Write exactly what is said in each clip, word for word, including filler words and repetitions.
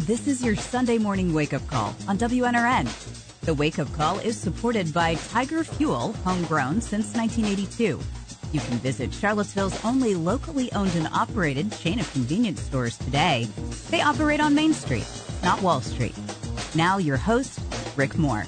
This is your Sunday morning wake-up call on W N R N. The wake-up call is supported by Tiger Fuel, homegrown since nineteen eighty-two. You can visit Charlottesville's only locally owned and operated chain of convenience stores today. They operate on Main Street, not Wall Street. Now your host, Rick Moore.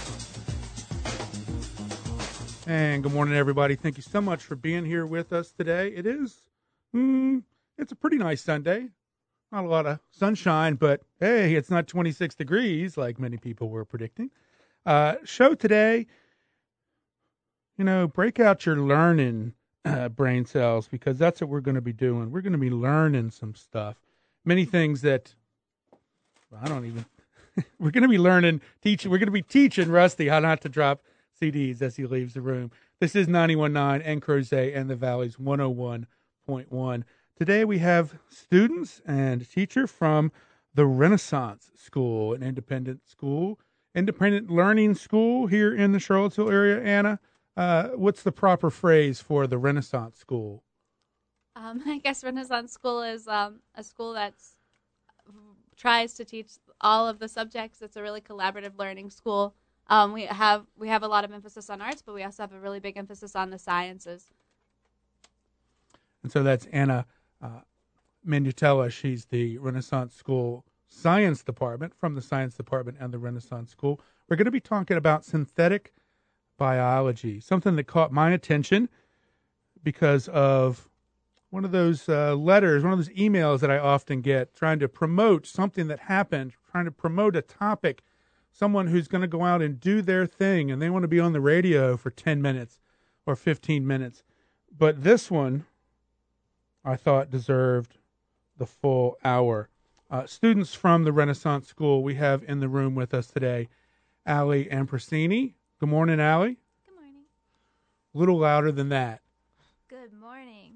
And good morning, everybody. Thank you so much for being here with us today. It is, mm, it's a pretty nice Sunday. Not a lot of sunshine, but hey, it's not twenty-six degrees like many people were predicting. Uh, show today, you know, break out your learning uh, brain cells, because that's what we're going to be doing. We're going to be learning some stuff. Many things that, well, I don't even, we're going to be learning, teaching, we're going to be teaching Rusty how not to drop C Ds as he leaves the room. This is ninety-one point nine and Crozet and the Valley's one oh one point one. Today we have students and a teacher from the Renaissance School, an independent school, independent learning school here in the Charlottesville area. Anna, uh, what's the proper phrase for the Renaissance School? Um, I guess Renaissance School is um, a school that tries to teach all of the subjects. It's a really collaborative learning school. Um, we have we have a lot of emphasis on arts, but we also have a really big emphasis on the sciences. And so that's Anna uh, Manutella. She's the Renaissance School Science Department, from the Science Department and the Renaissance School. We're going to be talking about synthetic biology, something that caught my attention because of one of those uh, letters, one of those emails that I often get trying to promote something that happened, trying to promote a topic, someone who's going to go out and do their thing, and they want to be on the radio for ten minutes or fifteen minutes. But this one, I thought, deserved the full hour. Uh, students from the Renaissance School we have in the room with us today, Allie Ambrosini. Good morning, Allie. Good morning. A little louder than that. Good morning.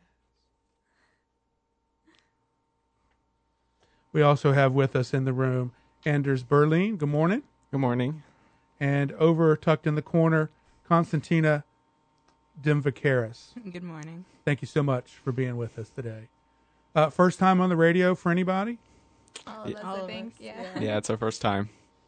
We also have with us in the room Anders Berlin. Good morning. Good morning. And over tucked in the corner, Constantina Dimvakaris. Good morning. Thank you so much for being with us today. Uh, first time on the radio for anybody? All of us, All I of think. us, Yeah. yeah. Yeah, it's our first time.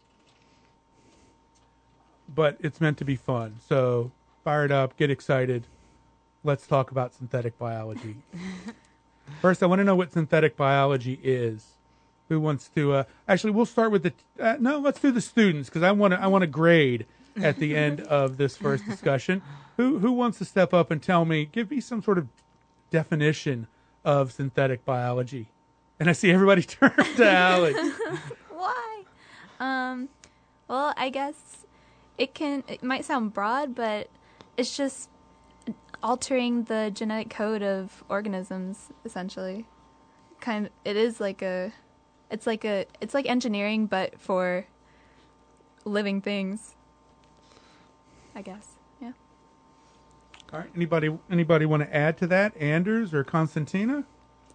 But it's meant to be fun. So fire it up, get excited. Let's talk about synthetic biology. First, I want to know what synthetic biology is. Who wants to? Uh, actually, we'll start with the. Uh, no, let's do the students, because I want to. I want to grade at the end of this first discussion. Who who wants to step up and tell me? Give me some sort of definition of synthetic biology. And I see everybody turn to Allie. Why? Um, well, I guess it can. It might sound broad, but it's just altering the genetic code of organisms, essentially. Kind. Of, it is like a. It's like a. It's like engineering, but for living things. I guess. Yeah. All right. Anybody? Anybody want to add to that? Anders or Constantina?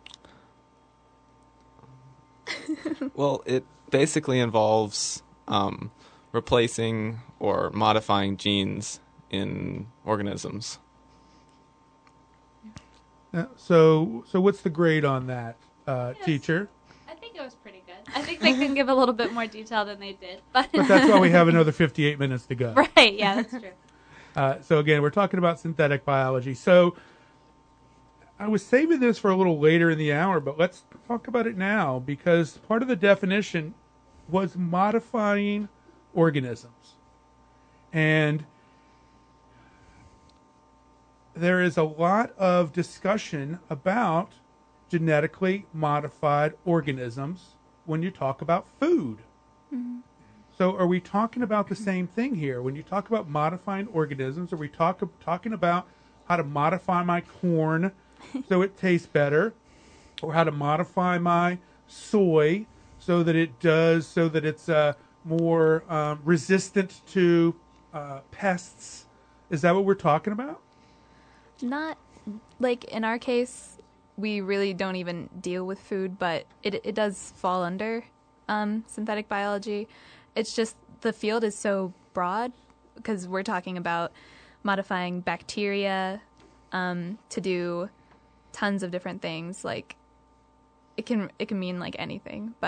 Well, it basically involves um, replacing or modifying genes in organisms. Uh, so, so what's the grade on that, uh, Yes. teacher? I think it was pretty good. I think they can give a little bit more detail than they did. But, But that's why we have another fifty-eight minutes to go. Right, yeah, that's true. Uh, so again, we're talking about synthetic biology. So I was saving this for a little later in the hour, but let's talk about it now, because part of the definition was modifying organisms. And there is a lot of discussion about genetically modified organisms when you talk about food. Mm-hmm. So are we talking about the same thing here? When you talk about modifying organisms, are we talk, talking about how to modify my corn so it tastes better, or how to modify my soy so that it does, so that it's uh, more um, resistant to uh, pests? Is that what we're talking about? Not like in our case, we really don't even deal with food, but it it does fall under um, synthetic biology. It's just the field is so broad because we're talking about modifying bacteria um, to do tons of different things. Like it can it can mean like anything, but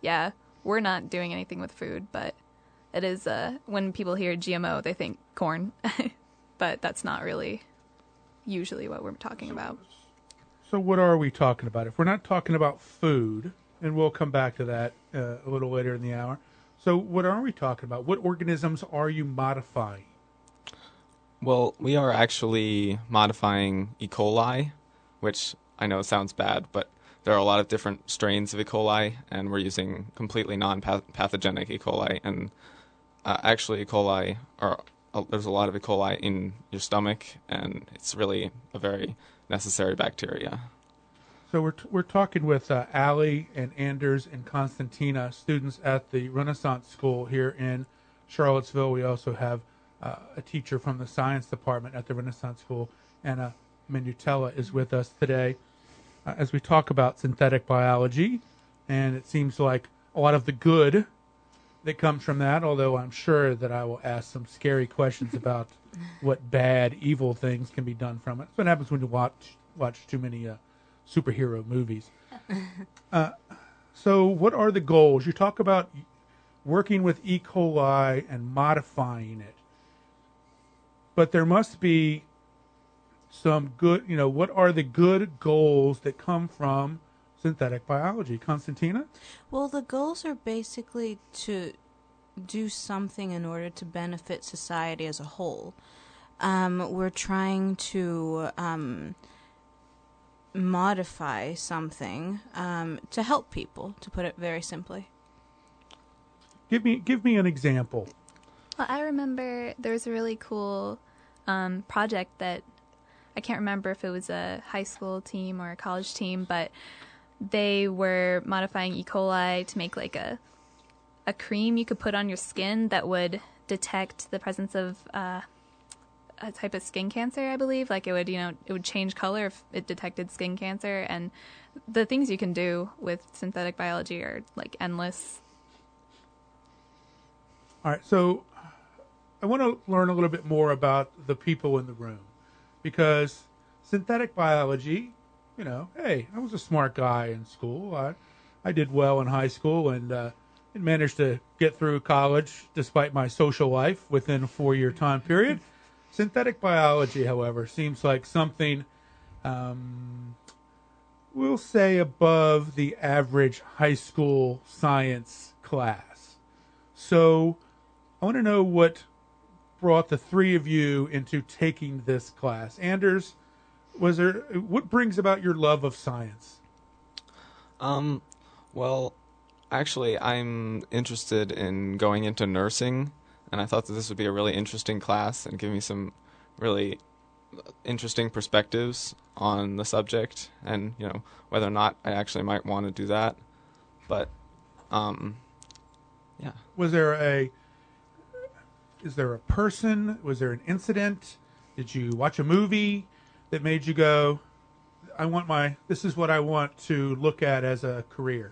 yeah, we're not doing anything with food, but it is, uh, when people hear G M O, they think corn, but that's not really usually what we're talking about. So what are we talking about? If we're not talking about food, and we'll come back to that uh, a little later in the hour. So what are we talking about? What organisms are you modifying? Well, we are actually modifying E. coli, which I know sounds bad, but there are a lot of different strains of E. coli, and we're using completely non-pathogenic E. coli. And uh, actually, E. coli are uh, there's a lot of E. coli in your stomach, and it's really a very necessary bacteria. So we're t- we're talking with uh, Allie and Anders and Constantina, students at the Renaissance School here in Charlottesville. We also have uh, a teacher from the science department at the Renaissance School, Anna Minutella, is with us today uh, as we talk about synthetic biology. And it seems like a lot of the good that comes from that, although I'm sure that I will ask some scary questions about what bad, evil things can be done from it. That's what happens when you watch watch too many uh, superhero movies. Uh, so what are the goals? You talk about working with E. coli and modifying it. But there must be some good, you know, what are the good goals that come from synthetic biology? Constantina? Well, the goals are basically to do something in order to benefit society as a whole. Um, we're trying to um, modify something um, to help people, to put it very simply. Give me give me an example. Well, I remember there was a really cool um, project that I can't remember if it was a high school team or a college team, but they were modifying E. coli to make like a a cream you could put on your skin that would detect the presence of uh, a type of skin cancer, I believe. Like it would, you know, it would change color if it detected skin cancer. And the things you can do with synthetic biology are like endless. All right, so I want to learn a little bit more about the people in the room, because synthetic biology, you know, hey, I was a smart guy in school. I, I did well in high school and, uh, and managed to get through college despite my social life within a four-year time period. Synthetic biology, however, seems like something, um, we'll say, above the average high school science class. So I want to know what brought the three of you into taking this class. Anders, was there what brings about your love of science? Um, well, actually, I'm interested in going into nursing, and I thought that this would be a really interesting class and give me some really interesting perspectives on the subject, and you know whether or not I actually might want to do that. But, um, yeah. Was there a Is there a person? Was there an incident? Did you watch a movie that made you go, I want my, this is what I want to look at as a career?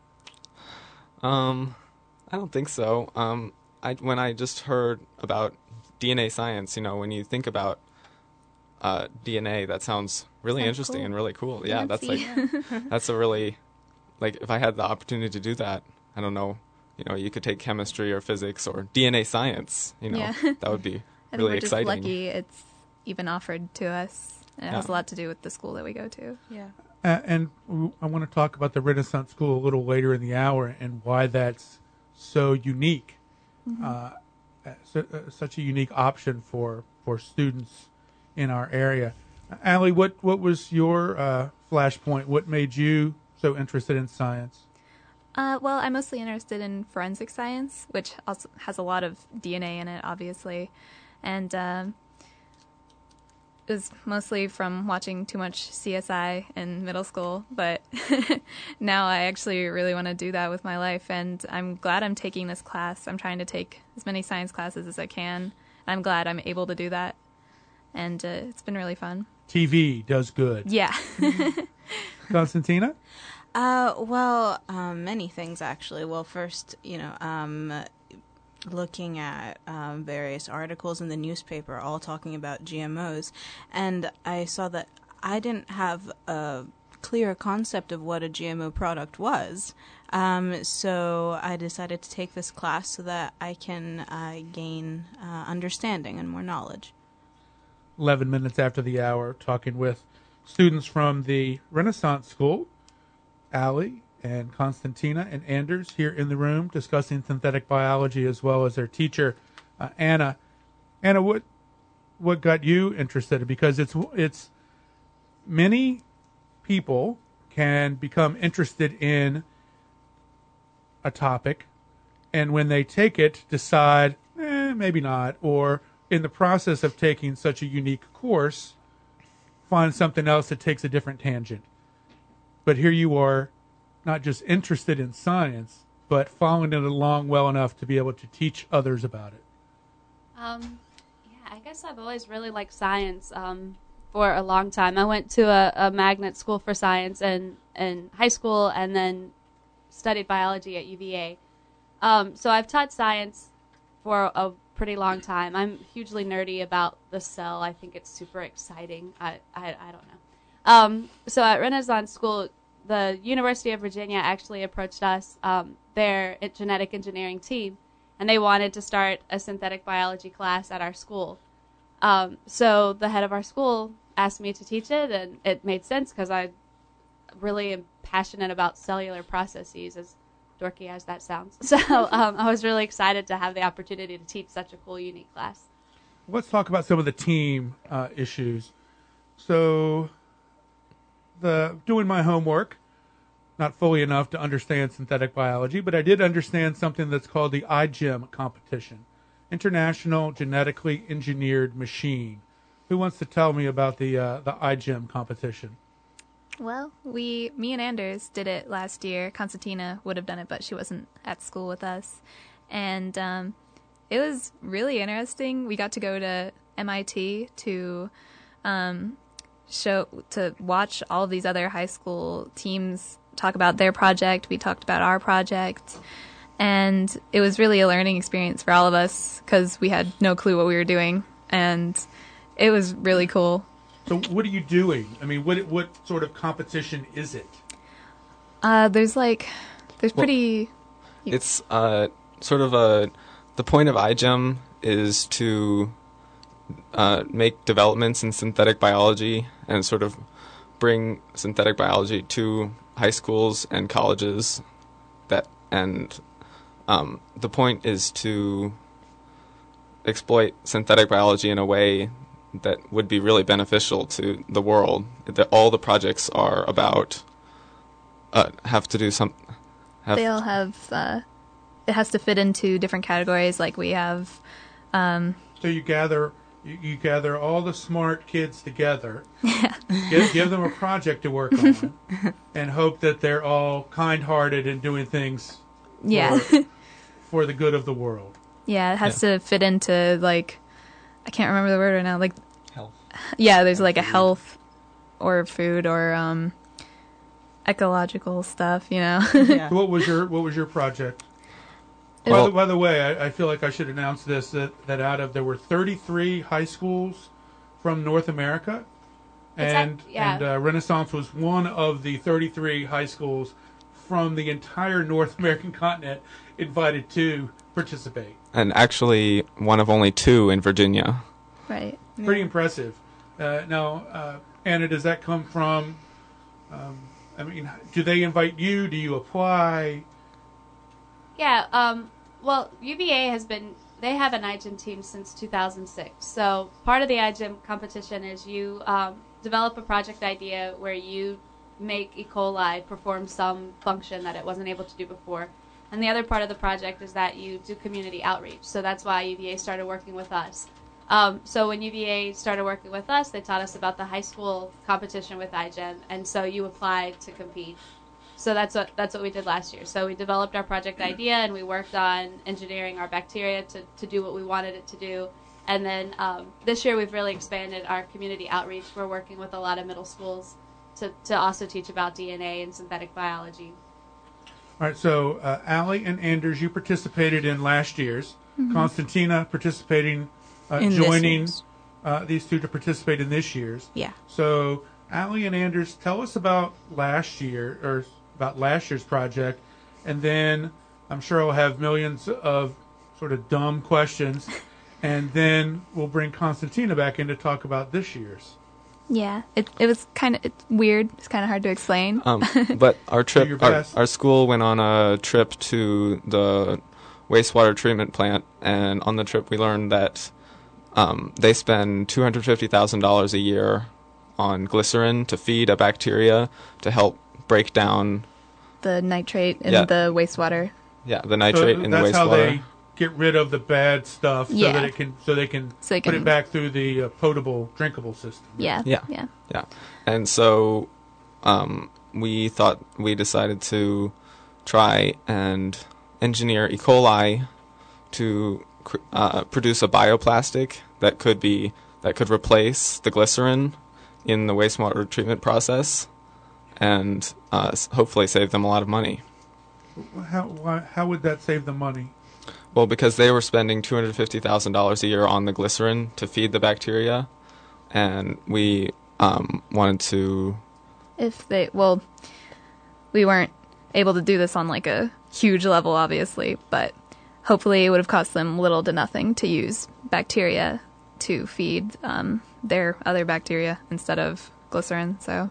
Um, I don't think so. Um, I when I just heard about D N A science, you know, when you think about uh, D N A, that sounds really Sounds interesting cool. and really cool. Yeah, that's like, Fancy. that's a really, like, if I had the opportunity to do that, I don't know, you know, you could take chemistry or physics or D N A science, you know, Yeah. that would be I think really we're just exciting. lucky it's even offered to us. And it has Yeah. a lot to do with the school that we go to. Yeah. Uh, and w- I want to talk about the Renaissance School a little later in the hour and why that's so unique, Mm-hmm. uh, so, uh, such a unique option for, for students in our area. Uh, Allie, what, what was your uh, flashpoint? What made you so interested in science? Uh, well, I'm mostly interested in forensic science, which also has a lot of D N A in it, obviously. And um, it was mostly from watching too much C S I in middle school. But now I actually really want to do that with my life. And I'm glad I'm taking this class. I'm trying to take as many science classes as I can. I'm glad I'm able to do that. And uh, it's been really fun. T V does good. Yeah. Constantina? Uh, well, um, many things actually. Well, first, you know, um, looking at um, various articles in the newspaper, all talking about G M Os, and I saw that I didn't have a clear concept of what a G M O product was. Um, so I decided to take this class so that I can uh, gain uh, understanding and more knowledge. eleven minutes after the hour, talking with students from the Renaissance School, Allie and Constantina and Anders here in the room discussing synthetic biology, as well as their teacher, uh, Anna. Anna, what what got you interested? Because it's it's many people can become interested in a topic, and when they take it, decide, eh, maybe not, or in the process of taking such a unique course, find something else that takes a different tangent. But here you are, not just interested in science, but following it along well enough to be able to teach others about it. Um, yeah, I guess I've always really liked science um, for a long time. I went to a, a magnet school for science in, in high school and then studied biology at U V A. Um, so I've taught science for a pretty long time. I'm hugely nerdy about the cell. I think it's super exciting. I, I, I don't know. Um, so at Renaissance School, the University of Virginia actually approached us, um, their genetic engineering team, and they wanted to start a synthetic biology class at our school. Um, so the head of our school asked me to teach it, and it made sense because I really am passionate about cellular processes, as dorky as that sounds. So um, I was really excited to have the opportunity to teach such a cool, unique class. Let's talk about some of the team uh, issues. So, the doing my homework, not fully enough to understand synthetic biology, but I did understand something that's called the I G E M competition, International Genetically Engineered Machine. Who wants to tell me about the uh, the I G E M competition? Well, we, me and Anders did it last year. Constantina would have done it, but she wasn't at school with us. And um, it was really interesting. We got to go to M I T to um, show, to watch all of these other high school teams talk about their project. We talked about our project. And it was really a learning experience for all of us because we had no clue what we were doing. And it was really cool. So what are you doing? I mean, what what sort of competition is it? Uh, there's like, there's Well, pretty... It's uh, sort of a... The point of I G E M is to uh, make developments in synthetic biology and sort of bring synthetic biology to high schools and colleges. That and um, the point is to exploit synthetic biology in a way that would be really beneficial to the world. That all the projects are about uh, have to do some. Have They all have, uh, it has to fit into different categories. Like we have, um, So you gather you, you gather all the smart kids together, give, give them a project to work on, and hope that they're all kind-hearted and doing things yeah, for, for the good of the world. yeah, it has Yeah. to fit into like, I can't remember the word right now. Like, health. yeah, there's like a health or food or um, ecological stuff, you know. Yeah. So what was your what was your project? by, Well- the, by the way, I, I feel like I should announce this that, that out of there were thirty-three high schools from North America, It's and act- yeah. and uh, Renaissance was one of the thirty-three high schools from the entire North American continent invited to participate. And actually, one of only two in Virginia. Right. Pretty impressive. Uh, now, uh, Anna, does that come from? Um, I mean, do they invite you? Do you apply? Yeah, um, well, U V A has been, they have an I G E M team since two thousand six. So part of the I G E M competition is you um, develop a project idea where you make E. coli perform some function that it wasn't able to do before. And the other part of the project is that you do community outreach. So that's why U V A started working with us. Um, so when U V A started working with us, they taught us about the high school competition with I G E M. And so you applied to compete. So that's what that's what we did last year. So we developed our project idea and we worked on engineering our bacteria to, to do what we wanted it to do. And then um, this year we've really expanded our community outreach. We're working with a lot of middle schools to, to also teach about D N A and synthetic biology. All right, so uh, Allie and Anders, you participated in last year's. Mm-hmm. Constantina participating, uh, In this joining year's. uh, these two to participate in this year's. Yeah. So Allie and Anders, tell us about last year, or about last year's project, and then I'm sure I'll have millions of sort of dumb questions, and then we'll bring Constantina back in to talk about this year's. Yeah, it it was kind of it's weird. It's kind of hard to explain. Um, but our trip, your our, best. our school went on a trip to the wastewater treatment plant, and on the trip we learned that um, they spend two hundred fifty thousand dollars a year on glycerin to feed a bacteria to help break down, The nitrate in Yeah. the wastewater. yeah, the nitrate So in the that's how wastewater. they get rid of the bad stuff, so Yeah. that it can, so they can So they put can- it back through the uh, potable, drinkable system. Yeah. Yeah. Yeah. Yeah, and so um, we thought we decided to try and engineer E. coli to cr- uh, produce a bioplastic that could be that could replace the glycerin in the wastewater treatment process, and uh, s- hopefully save them a lot of money. How why, how would that save them money? Well, because they were spending two hundred fifty thousand dollars a year on the glycerin to feed the bacteria, and we um, wanted to. If they, well, we weren't able to do this on like a huge level, obviously, but hopefully it would have cost them little to nothing to use bacteria to feed um, their other bacteria instead of glycerin. So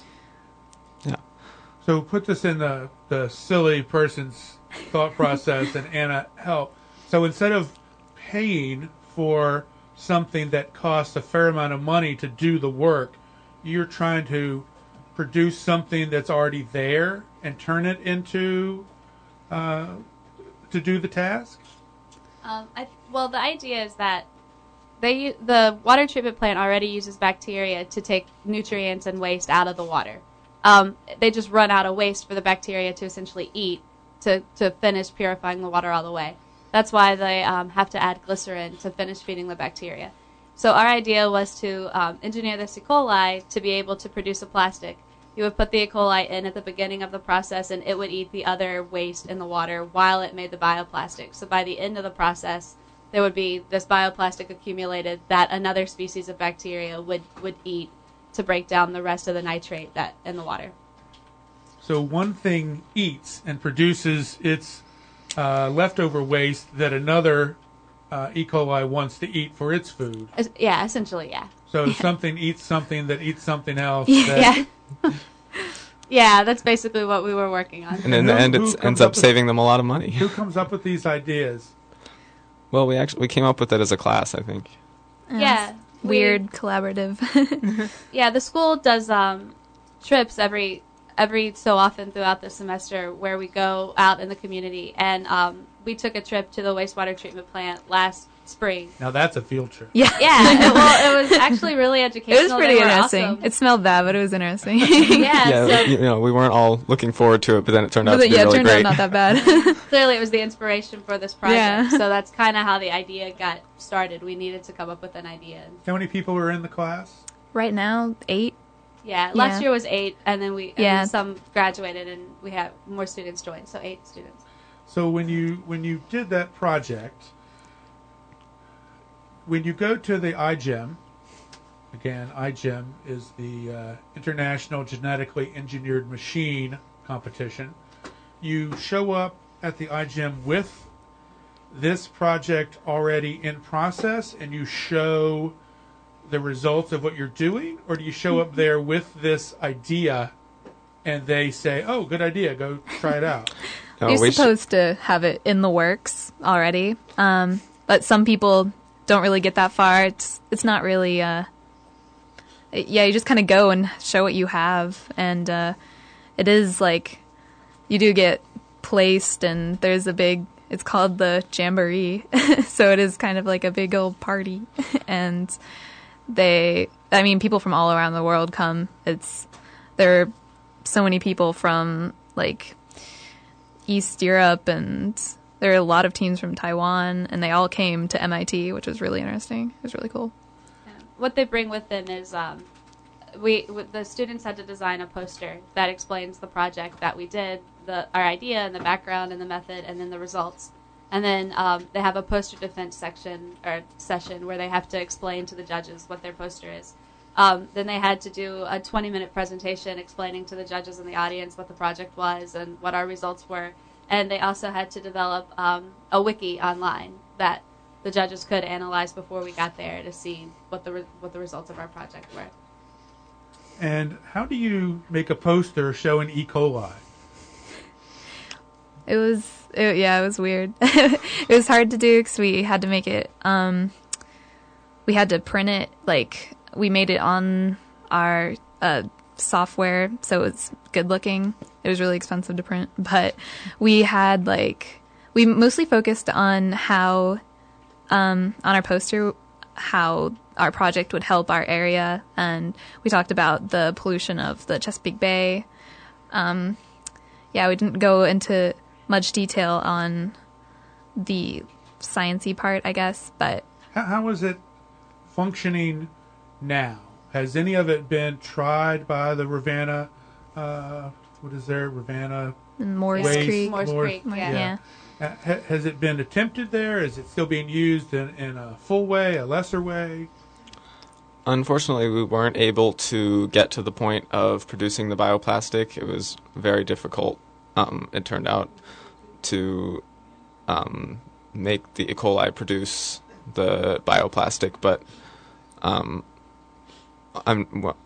Yeah. So put this in the, the silly person's thought process, and Anna, help. So instead of paying for something that costs a fair amount of money to do the work, you're trying to produce something that's already there and turn it into uh, to do the task? Um, I, well, the idea is that they u- the water treatment plant already uses bacteria to take nutrients and waste out of the water. Um, they just run out of waste for the bacteria to essentially eat to, to finish purifying the water all the way. That's why they um, have to add glycerin to finish feeding the bacteria. So our idea was to um, engineer this E. coli to be able to produce a plastic. You would put the E. coli in at the beginning of the process, and it would eat the other waste in the water while it made the bioplastic. So by the end of the process, there would be this bioplastic accumulated that another species of bacteria would, would eat to break down the rest of the nitrate that in the water. So one thing eats and produces its uh, leftover waste that another uh, E. coli wants to eat for its food. Es- Yeah, essentially, yeah. So something eats something that eats something else. That, Yeah. Yeah, that's basically what we were working on. And in the Who- end, it who comes ends up up with- saving them a lot of money. Who comes up with these ideas? Well, we actually we came up with it as a class, I think. Yeah. we- weird collaborative. Yeah, the school does um, trips every every so often throughout the semester where we go out in the community, and um, we took a trip to the wastewater treatment plant last spring. Now that's a field trip. yeah. Yeah, it, well, it was actually really educational. It was pretty They were interesting. awesome. It smelled bad, but it was interesting. yeah, Yeah, so you know, we weren't all looking forward to it, but then it turned out But to be yeah, it really turned great. out not that bad. clearly it was the inspiration for this project. Yeah. So that's kind of how the idea got started. We needed to come up with an idea. How many people were in the class? Right now, eight. Yeah, last Yeah. year was eight, and then we and Yeah. then some graduated, and we had more students join, so eight students. So when you when you did that project, when you go to the I G E M, again, I G E M is the uh, International Genetically Engineered Machine competition. You show up at the I G E M with this project already in process, and you show the results of what you're doing, or do you show up there with this idea and they say, oh, good idea, go try it out? No, You're we sh- supposed to have it in the works already, um, but some people don't really get that far. It's it's not really. Uh, yeah, you just kind of go and show what you have, and uh, it is like you do get placed, and there's a big. It's called the Jamboree, so it is kind of like a big old party, and they. I mean, people from all around the world come. It's there are so many people from like East Europe, and there are a lot of teams from Taiwan, and they all came to M I T, which was really interesting. It was really cool. What they bring with them is um, we w- the students had to design a poster that explains the project that we did, the our idea and the background and the method, and then the results. And then um, they have a poster defense section or session where they have to explain to the judges what their poster is. Um, then they had to do a twenty-minute presentation explaining to the judges in the audience what the project was and what our results were. And they also had to develop um, a wiki online that the judges could analyze before we got there to see what the re- what the results of our project were. And how do you make a poster showing E. coli? It was, it, yeah, it was weird. It was hard to do because we had to make it, um, we had to print it, like, we made it on our uh, software, so it was good looking. It was really expensive to print, but we had, like, we mostly focused on how, um, on our poster, how our project would help our area, and we talked about the pollution of the Chesapeake Bay. Um, yeah, we didn't go into much detail on the science-y part, I guess, but... How, how is it functioning now? Has any of it been tried by the Ravenna, uh, what is there, Ravenna... Moore's Waste, Creek. Moore's Moore's- Creek, yeah. yeah. yeah. Uh, ha- has it been attempted there? Is it still being used in, in a full way, a lesser way? Unfortunately, we weren't able to get to the point of producing the bioplastic. It was very difficult, um, it turned out, to um, make the E. coli produce the bioplastic, but um, I'm... Well,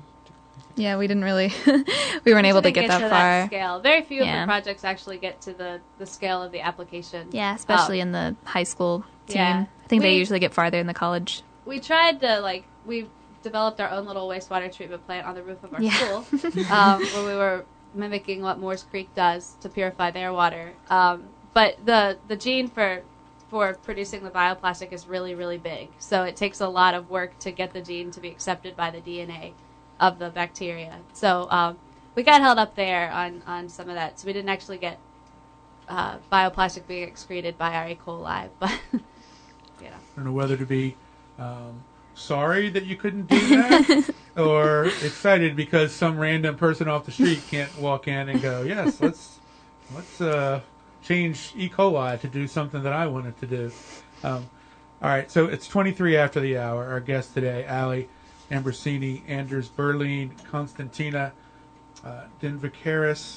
Yeah, we didn't really, we weren't able to Didn't get that to far. That scale. Very few of Yeah. the projects actually get to the, the scale of the application. Yeah, especially Um, in the high school team. yeah. I think they We- usually get farther in the college. We tried to, like, we developed our own little wastewater treatment plant on the roof of our Yeah. school, um, where we were mimicking what Moore's Creek does to purify their water. Um, but the the gene for for producing the bioplastic is really, really big. So it takes a lot of work to get the gene to be accepted by the D N A of the bacteria. So um, we got held up there on, on some of that. So we didn't actually get uh, bioplastic being excreted by our E. coli. But, you know. I don't know whether to be um, sorry that you couldn't do that or excited because some random person off the street can't walk in and go, yes, let's let's uh, change E. coli to do something that I wanted to do. Um, all right, so it's twenty-three after the hour. Our guests today, Allie Ambrosini, Anders Berlin, Constantina uh, Denvicaris,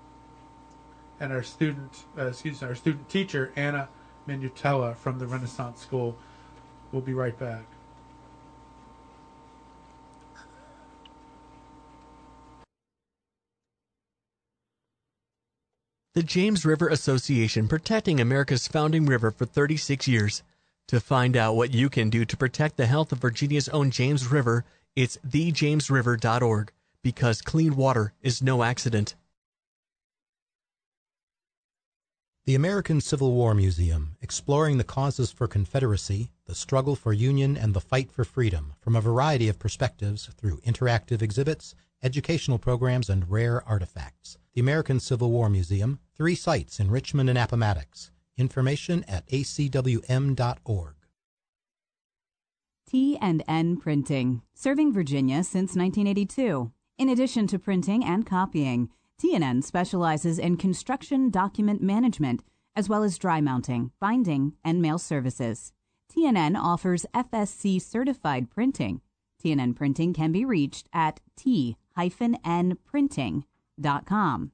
and our student, uh, excuse me, our student teacher, Anna Minutella from the Renaissance School. We'll be right back. The James River Association, protecting America's founding river for thirty-six years. To find out what you can do to protect the health of Virginia's own James River, it's the james river dot org, because clean water is no accident. The American Civil War Museum, exploring the causes for Confederacy, the struggle for union, and the fight for freedom from a variety of perspectives through interactive exhibits, educational programs, and rare artifacts. The American Civil War Museum, three sites in Richmond and Appomattox. Information at a c w m dot org. T and N Printing, serving Virginia since nineteen eighty-two. In addition to printing and copying, T and N specializes in construction document management, as well as dry mounting, binding, and mail services. T and N offers F S C-certified printing. T and N Printing can be reached at t dash n printing dot com.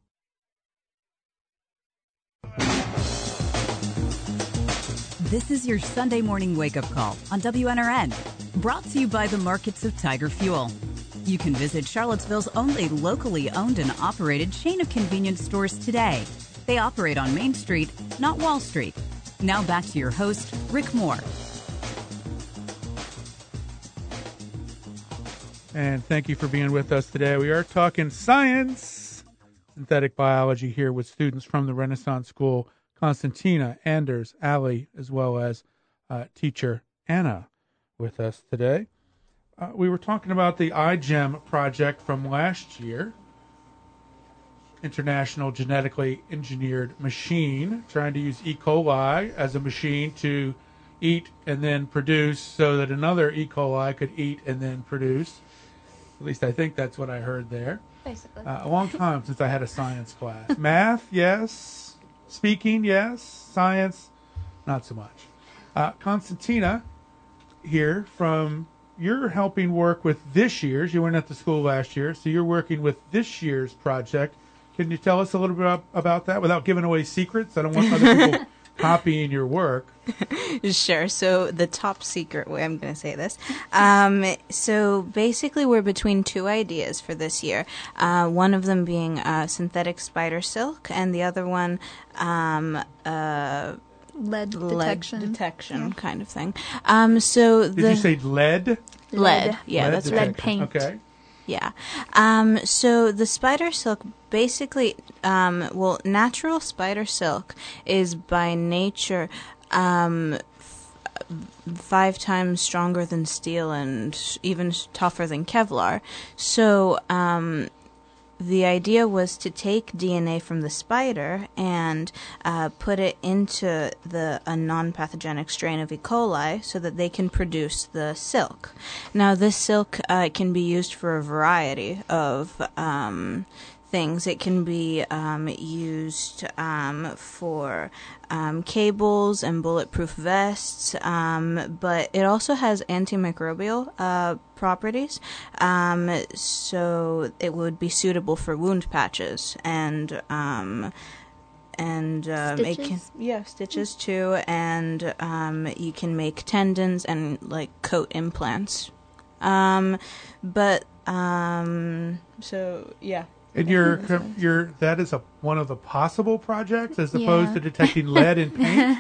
This is your Sunday morning wake-up call on W N R N, brought to you by the markets of Tiger Fuel. You can visit Charlottesville's only locally owned and operated chain of convenience stores today. They operate on Main Street, not Wall Street. Now back to your host, Rick Moore. And thank you for being with us today. We are talking science, synthetic biology here with students from the Renaissance School, Constantina, Anders, Allie, as well as uh, teacher Anna with us today. Uh, we were talking about the iGEM project from last year, International Genetically Engineered Machine, trying to use E. coli as a machine to eat and then produce so that another E. coli could eat and then produce. At least I think that's what I heard there. Basically. Uh, a long time since I had a science class. Math, yes. Speaking, yes. Science, not so much. Uh, Constantina here from you're helping work with this year's. You weren't at the school last year, so you're working with this year's project. Can you tell us a little bit about, about that without giving away secrets? I don't want other people copying your work. Sure. So the top secret way I'm going to say this. Um, so basically, we're between two ideas for this year. Uh, one of them being uh, synthetic spider silk, and the other one um, uh, Lead lead detection. detection kind of thing. Um, so Did the you say lead? lead? Yeah, Lead that's detection. right. paint. Okay. Yeah. Um, so the spider silk basically, um, well, natural spider silk is by nature um, f- five times stronger than steel and even tougher than Kevlar. So um, the idea was to take D N A from the spider and uh, put it into the a non-pathogenic strain of E. coli so that they can produce the silk. Now, this silk uh, can be used for a variety of um, things. It can be um, used um, for um, cables and bulletproof vests, um, but it also has antimicrobial uh, properties, um, so it would be suitable for wound patches and um, and um, it can Stitches? yeah stitches too, and um, you can make tendons and like coat implants, um, but um, so yeah. And you're, you're, that is a, one of the possible projects as opposed Yeah. to detecting lead in paint?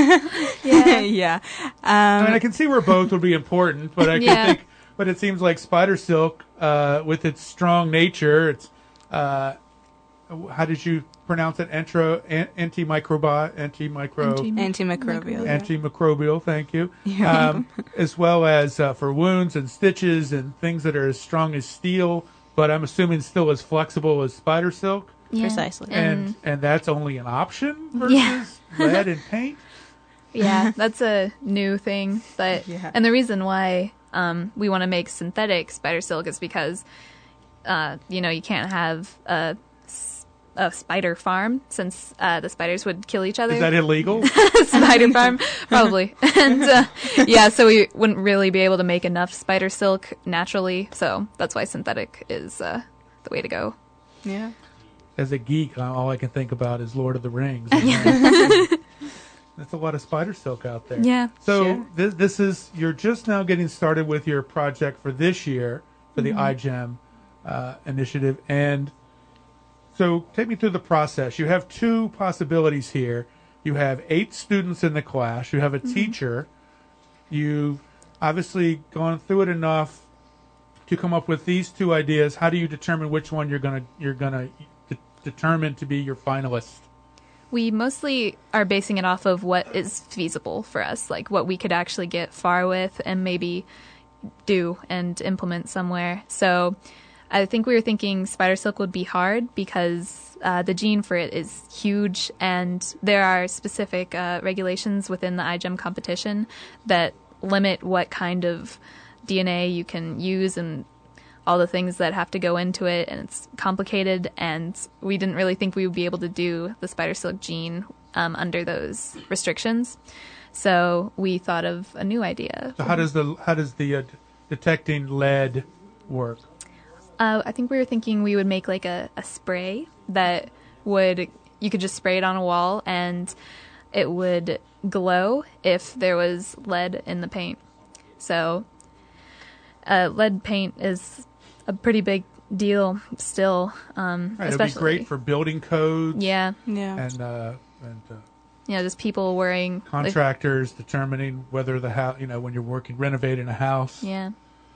Yeah, yeah. I Um, mean, I can see where both would be important, but I can Yeah. think, but it seems like spider silk, uh, with its strong nature, it's, uh, how did you pronounce it? Entro, an, antimicrobi, antimicro, Anti- antimicrobial. antimicrobial, thank you. You're Um, as well as uh, for wounds and stitches and things that are as strong as steel, but I'm assuming still as flexible as spider silk. Yeah. Precisely. And and that's only an option versus Yeah. lead and paint? Yeah, that's a new thing. But Yeah. and the reason why um, we want to make synthetic spider silk is because uh, you know you can't have a, s- a spider farm since uh, the spiders would kill each other. Is that illegal? Spider farm, probably. And uh, yeah, so we wouldn't really be able to make enough spider silk naturally. So that's why synthetic is uh, the way to go. Yeah. As a geek, uh, all I can think about is Lord of the Rings. That's a lot of spider silk out there. Yeah. So Sure. this, this is, you're just now getting started with your project for this year for the iGEM uh, initiative. And so take me through the process. You have two possibilities here. You have eight students in the class. You have a teacher. You've obviously gone through it enough to come up with these two ideas. How do you determine which one you're gonna you're gonna de- determine to be your finalist? We mostly are basing it off of what is feasible for us, like what we could actually get far with and maybe do and implement somewhere. So I think we were thinking spider silk would be hard because uh, the gene for it is huge, and there are specific uh, regulations within the iGEM competition that limit what kind of D N A you can use and all the things that have to go into it, and it's complicated, and we didn't really think we would be able to do the spider silk gene um, under those restrictions. So we thought of a new idea. So how does the how does the uh, detecting lead work? Uh, I think we were thinking we would make like a, a spray that would, you could just spray it on a wall and it would glow if there was lead in the paint. So uh, lead paint is a pretty big deal still, um, Right, it'd especially. be great for building codes. Yeah, Yeah. And uh, and uh, you know, just people wearing. like- contractors determining whether the house, you know, when you're working renovating a house. yeah.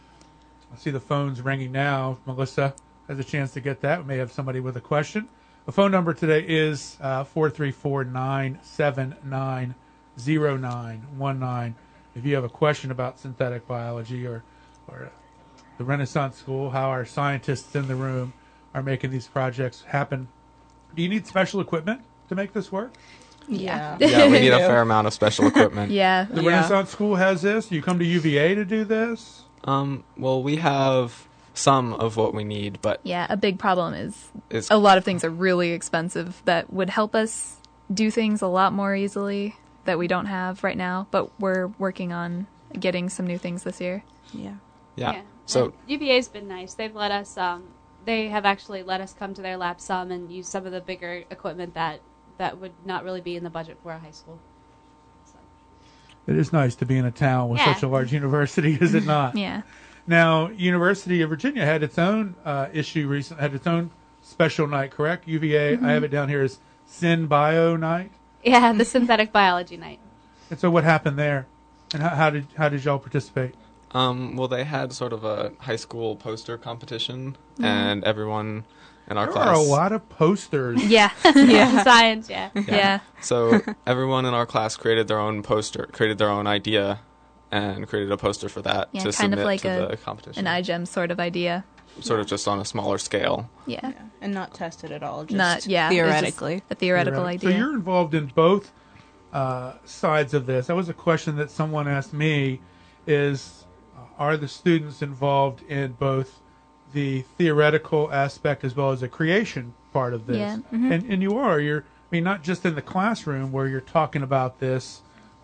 I see the phone's ringing now. Melissa has a chance to get that. We may have somebody with a question. The phone number today is uh, four three four, nine seven nine, zero nine one nine. If you have a question about synthetic biology or, or uh, the Renaissance School, how our scientists in the room are making these projects happen. Do you need special equipment to make this work? Yeah. Yeah, we need a fair amount of special equipment. Yeah. The Yeah. Renaissance School has this. You come to U V A to do this? Um, well, we have some of what we need, but Yeah, a big problem is it's a lot of things are really expensive that would help us do things a lot more easily that we don't have right now, but we're working on getting some new things this year. Yeah. Yeah. Yeah. So And U V A's been nice. They've let us. Um, they have actually let us come to their lab some and use some of the bigger equipment that that would not really be in the budget for a high school. So. It is nice to be in a town with Yeah. such a large university, is it not? Yeah. Now, University of Virginia had its own uh, issue recent, had its own special night, correct? U V A, Mm-hmm. I have it down here as Syn Bio Night. Yeah, the synthetic biology night. And so, what happened there? And how, how did how did y'all participate? Um, well, they had sort of a high school poster competition, and everyone in our There class. are a lot of posters. Yeah. Yeah, science. Yeah. Yeah. So everyone in our class created their own poster, created their own idea, and created a poster for that Yeah, to kind of submit like to a- the competition. An iGEM sort of idea. Sort of just on a smaller scale. Yeah. Yeah. And not tested at all. Just Not yeah. it's just theoretically. A theoretical Right. idea. So you're involved in both uh, sides of this. That was a question that someone asked me: is uh, are the students involved in both the theoretical aspect as well as the creation part of this? Yeah, mhm. And and you are. You're. I mean, not just in the classroom where you're talking about this,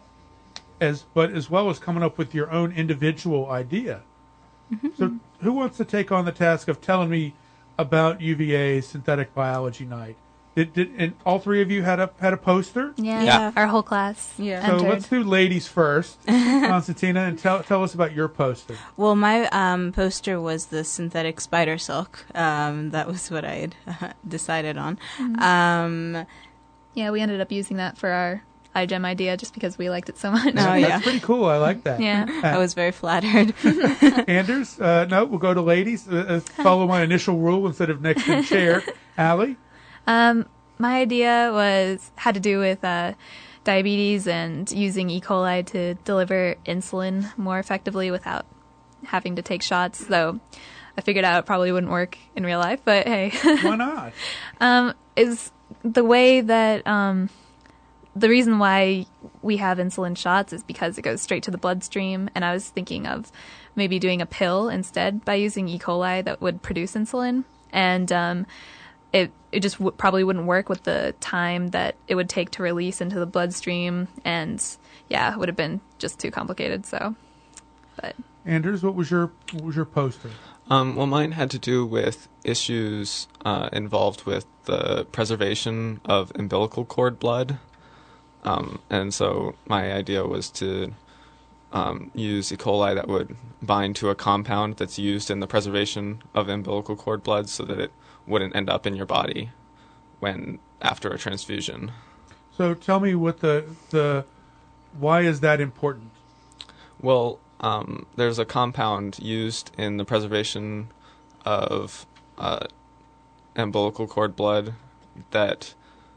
as but as well as coming up with your own individual idea. So, who wants to take on the task of telling me about U V A's Synthetic Biology Night? Did, did and all three of you had a had a poster? yeah. Yeah. Our whole class. Yeah. So entered. let's do ladies first, Constantina, and tell tell us about your poster. Well, my um, poster was the synthetic spider silk. Um, that was what I had uh, decided on. Um, Yeah, we ended up using that for our iGEM idea just because we liked it so much. Oh, yeah. That's pretty cool. I like that. Yeah. I was very flattered. Anders, uh, no, we'll go to ladies. Uh, uh, follow my initial rule instead of next in chair. Allie? Um, my idea was had to do with uh, diabetes and using E. coli to deliver insulin more effectively without having to take shots. Though I figured out it probably wouldn't work in real life, but hey, Why not? um, is the way that um, the reason why we have insulin shots is because it goes straight to the bloodstream, and I was thinking of maybe doing a pill instead by using E. coli that would produce insulin, and um, it it just w- probably wouldn't work with the time that it would take to release into the bloodstream, and yeah, it would have been just too complicated. So, but Anders, what was your what was your poster? Um, well, mine had to do with issues uh, involved with the preservation of umbilical cord blood. Um, and so my idea was to um, use E. coli that would bind to a compound that's used in the preservation of umbilical cord blood so that it wouldn't end up in your body when after a transfusion. So tell me what the the why is that important? Well, um, there's a compound used in the preservation of uh, umbilical cord blood that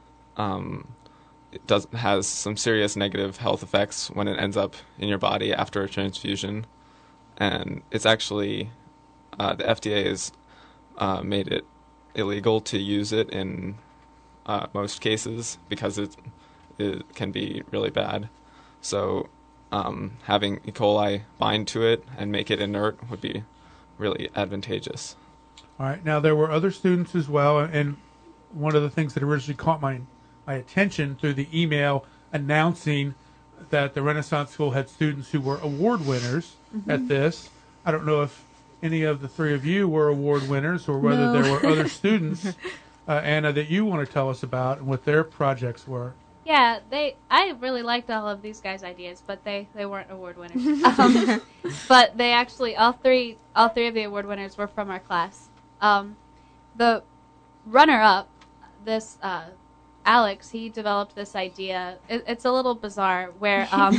um, it does has some serious negative health effects when it ends up in your body after a transfusion, and it's actually uh, the F D A has uh, made it illegal to use it in uh, most cases because it it can be really bad. So um, having E. coli bind to it and make it inert would be really advantageous. All right. Now there were other students as well, and one of the things that originally caught my my attention through the email announcing that the Renaissance School had students who were award winners at this. I don't know if any of the three of you were award winners or whether No. there were other students, uh, Anna, that you want to tell us about and what their projects were. Yeah, they. I really liked all of these guys' ideas, but they, they weren't award winners. um, but they actually all three all three of the award winners were from our class. Um, the runner up, this uh, Alex, he developed this idea. It, it's a little bizarre where um,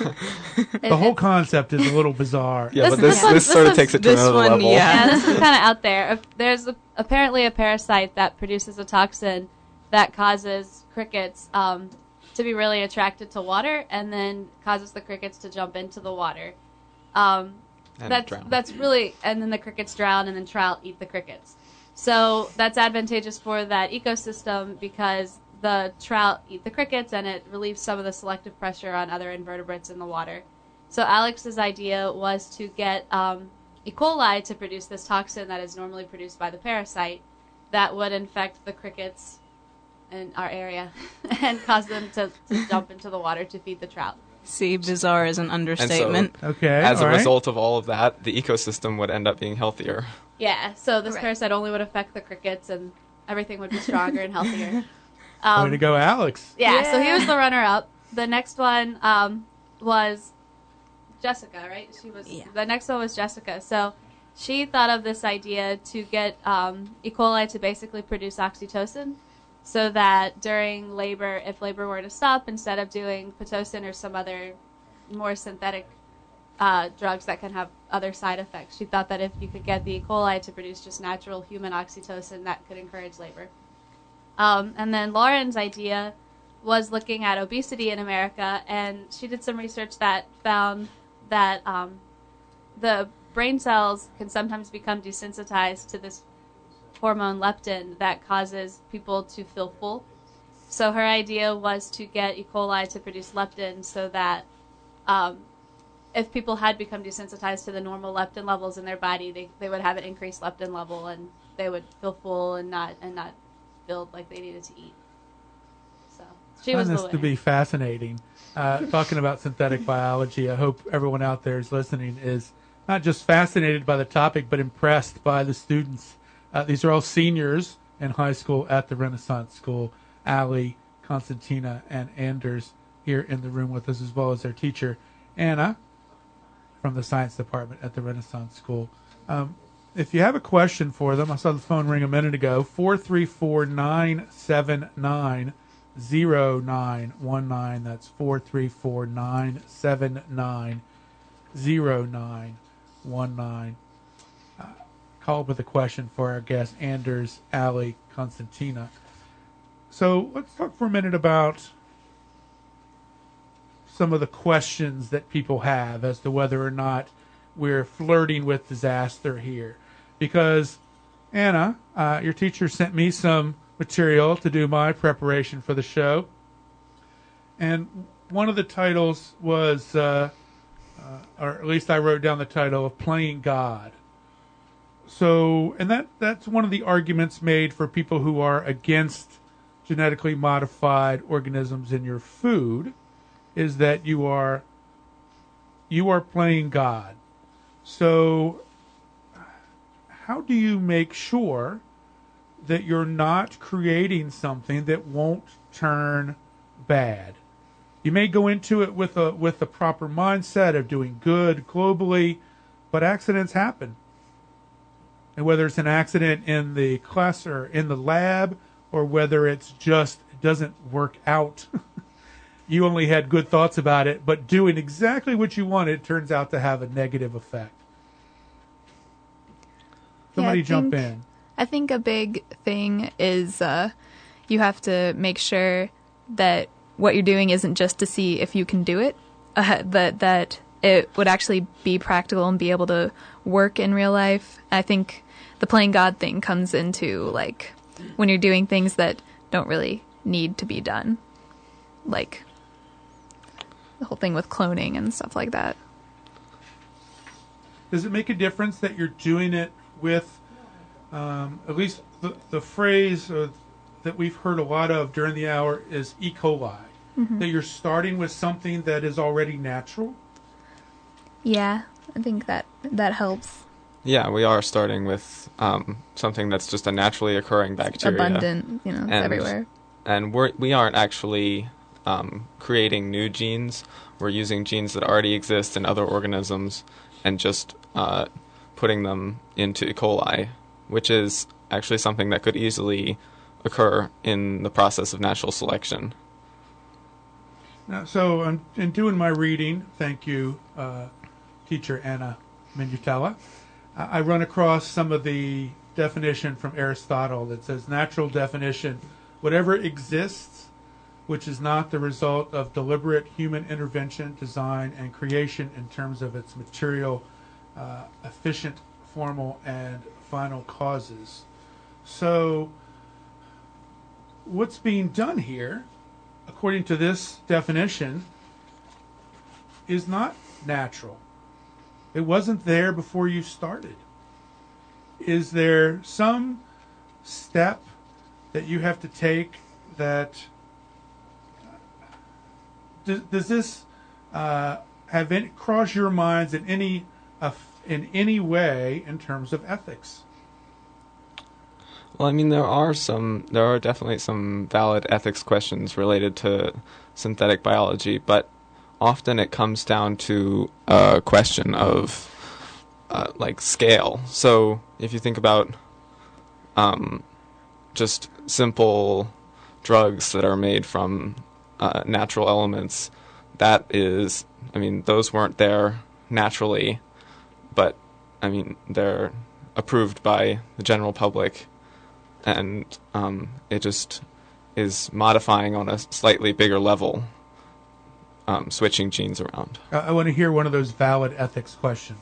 The whole concept is a little bizarre. Yeah, This- but this this one- this this sort of one's- takes it to this another one, level. yeah. yeah, this is kind of out there. If There's a, apparently a parasite that produces a toxin that causes crickets um, to be really attracted to water, and then causes the crickets to jump into the water. Um, And that's drown. that's really, and then the crickets drown, and then trout eat the crickets. So that's advantageous for that ecosystem because the trout eat the crickets, and it relieves some of the selective pressure on other invertebrates in the water. So Alex's idea was to get um, E. coli to produce this toxin that is normally produced by the parasite that would infect the crickets in our area and cause them to, to jump into the water to feed the trout. See, bizarre is an understatement. So, Okay. as all a right. result of all of that, the ecosystem would end up being healthier. Yeah, so this Right. parasite only would affect the crickets, and everything would be stronger and healthier. Way Um, to go, Alex. Yeah, so he Yeah. was the runner-up. The next one um, was Jessica, right? She was. Yeah. The next one was Jessica. So she thought of this idea to get um, E. coli to basically produce oxytocin, so that during labor, if labor were to stop, instead of doing Pitocin or some other more synthetic uh, drugs that can have other side effects, she thought that if you could get the E. coli to produce just natural human oxytocin, that could encourage labor. Um, and then Lauren's idea was looking at obesity in America, and she did some research that found that um, the brain cells can sometimes become desensitized to this hormone leptin that causes people to feel full. So her idea was to get E. coli to produce leptin so that um, if people had become desensitized to the normal leptin levels in their body, they, they would have an increased leptin level and they would feel full and not and not feel like they needed to eat. So she I was find the this to winner. be fascinating. Uh, talking about synthetic biology, I hope everyone out there is listening is not just fascinated by the topic, but impressed by the students. Uh, these are all seniors in high school at the Renaissance School. Allie, Constantina, and Anders here in the room with us, as well as their teacher, Anna, from the science department at the Renaissance School. Um, if you have a question for them, I saw the phone ring a minute ago, four three four, nine seven nine, zero nine one nine. That's four three four, nine seven nine, zero nine one nine. Uh, call up with a question for our guest, Anders, Allie, Constantina. So let's talk for a minute about some of the questions that people have as to whether or not we're flirting with disaster here. Because, Anna, uh, your teacher sent me some material to do my preparation for the show. And one of the titles was, uh, uh, or at least I wrote down the title of Playing God. So, and that, that's one of the arguments made for people who are against genetically modified organisms in your food, is that you are you are playing God. So how do you make sure that you're not creating something that won't turn bad? You may go into it with a with the proper mindset of doing good globally, but accidents happen. And whether it's an accident in the class or in the lab, or whether it's just it doesn't work out. You only had good thoughts about it, but doing exactly what you wanted turns out to have a negative effect. Somebody Yeah, I jump think- in. I think a big thing is uh, you have to make sure that what you're doing isn't just to see if you can do it, uh, but that it would actually be practical and be able to work in real life. I think the playing God thing comes into like when you're doing things that don't really need to be done, like the whole thing with cloning and stuff like that. Does it make a difference that you're doing it with, um, at least the, the phrase uh, that we've heard a lot of during the hour is E. coli, Mm-hmm. that you're starting with something that is already natural? Yeah, I think that that helps. Yeah, we are starting with um, something that's just a naturally occurring bacteria. Abundant, you know, it's And- everywhere. And we're, we aren't actually um, creating new genes. We're using genes that already exist in other organisms and just uh, putting them into E. coli, which is actually something that could easily occur in the process of natural selection. Now, so in, in doing my reading, thank you, uh, teacher Anna Minutella, I I run across some of the definition from Aristotle that says natural definition, whatever exists which is not the result of deliberate human intervention, design, and creation in terms of its material, uh, efficient, formal, and final causes. So what's being done here, according to this definition, is not natural. It wasn't there before you started. Is there some step that you have to take that does, does this uh, have any, crossed your minds in any uh, in any way in terms of ethics? Well, I mean, there are some, there are definitely some valid ethics questions related to synthetic biology, but often it comes down to a question of, uh, like, scale. So if you think about um, just simple drugs that are made from uh, natural elements, that is, I mean, those weren't there naturally, but, I mean, they're approved by the general public. And um, it just is modifying on a slightly bigger level, um, switching genes around. I, I want to hear one of those valid ethics questions.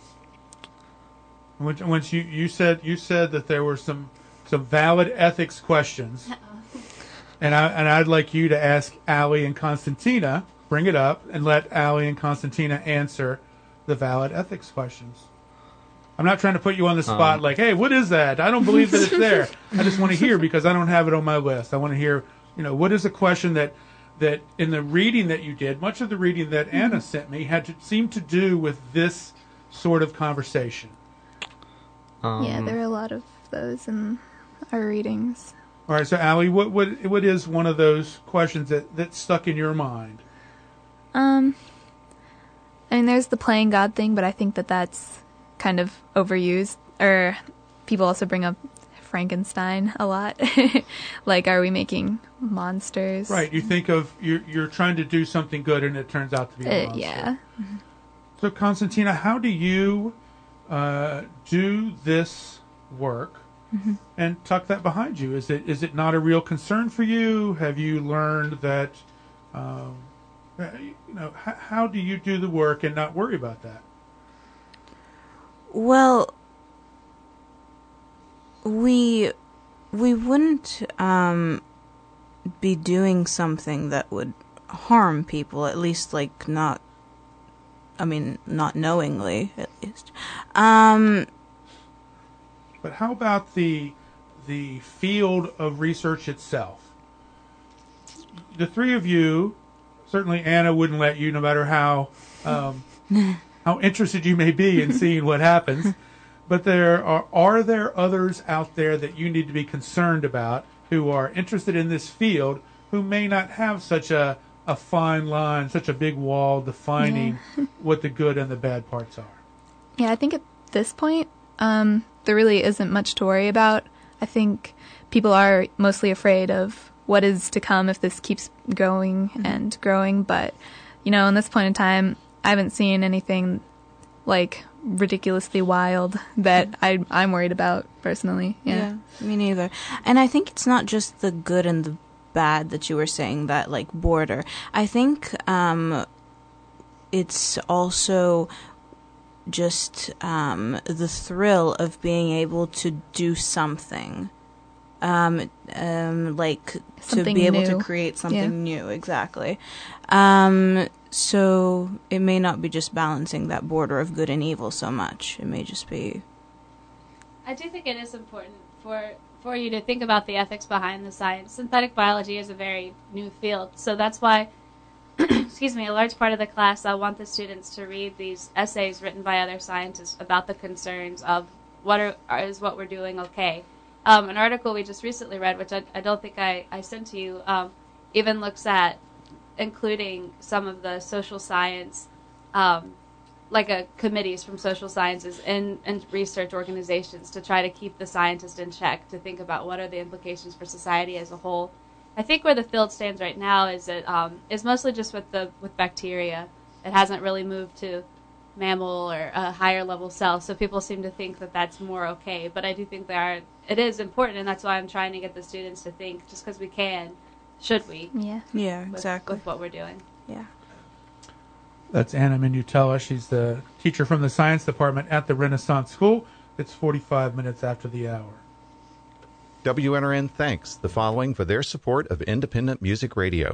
Once, once you, you said you said that there were some some valid ethics questions, and I and I'd like you to ask Allie and Constantina, bring it up, and let Allie and Constantina answer the valid ethics questions. I'm not trying to put you on the spot um, like, hey, what is that? I don't believe that it's there. I just want to hear because I don't have it on my list. I want to hear, you know, what is a question that, that in the reading that you did, much of the reading that Anna mm-hmm. sent me had to seem to do with this sort of conversation. Um, yeah, there are a lot of those in our readings. All right, so Allie, what what what is one of those questions that, that stuck in your mind? Um, I mean, there's the playing God thing, but I think that that's kind of overused, or people also bring up Frankenstein a lot. Like, are we making monsters? Right. You think of you're you're trying to do something good, and it turns out to be a uh, monster. Yeah. So, Constantina, how do you uh, do this work mm-hmm. and tuck that behind you? Is it is it not a real concern for you? Have you learned that? Um, you know, h- how do you do the work and not worry about that? Well, we we wouldn't um, be doing something that would harm people, at least, like, not, I mean, not knowingly, at least. Um, but how about the the field of research itself? The three of you, certainly Anna wouldn't let you, no matter how... Um, how interested you may be in seeing what happens, but there are are there others out there that you need to be concerned about who are interested in this field who may not have such a, a fine line, such a big wall defining yeah. what the good and the bad parts are? Yeah, I think at this point, um, there really isn't much to worry about. I think people are mostly afraid of what is to come if this keeps going mm-hmm. and growing, but, you know, in this point in time, I haven't seen anything, like, ridiculously wild that I, I'm worried about, personally. Yeah. yeah, me neither. And I think it's not just the good and the bad that you were saying, that, like, border. I think um, it's also just um, the thrill of being able to do something. Um, um, like, something to be able new. to create something yeah. new, exactly. Um, so it may not be just balancing that border of good and evil so much. It may just be... I do think it is important for for you to think about the ethics behind the science. Synthetic biology is a very new field, so that's why, excuse me, a large part of the class, I want the students to read these essays written by other scientists about the concerns of what are, is what we're doing okay. Um, an article we just recently read, which I, I don't think I, I sent to you, um, even looks at including some of the social science, um, like a, committees from social sciences and, and research organizations to try to keep the scientist in check, to think about what are the implications for society as a whole. I think where the field stands right now is it um, is mostly just with the with bacteria. It hasn't really moved to mammal or a higher level cell, so people seem to think that that's more okay. But I do think there are, it is important, and that's why I'm trying to get the students to think, just because we can, should we? Yeah. Yeah, with, exactly. with what we're doing. Yeah. That's Anna Minutella. She's the teacher from the science department at the Renaissance School. It's forty-five minutes after the hour. W N R N thanks the following for their support of independent music radio.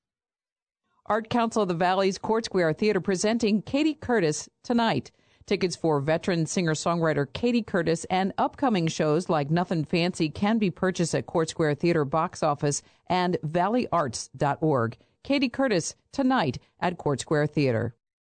Art Council of the Valley's Court Square Theater presenting Katie Curtis tonight. Tickets for veteran singer-songwriter Katie Curtis and upcoming shows like Nothing Fancy can be purchased at Court Square Theater box office and valley arts dot org. Katie Curtis tonight at Court Square Theater.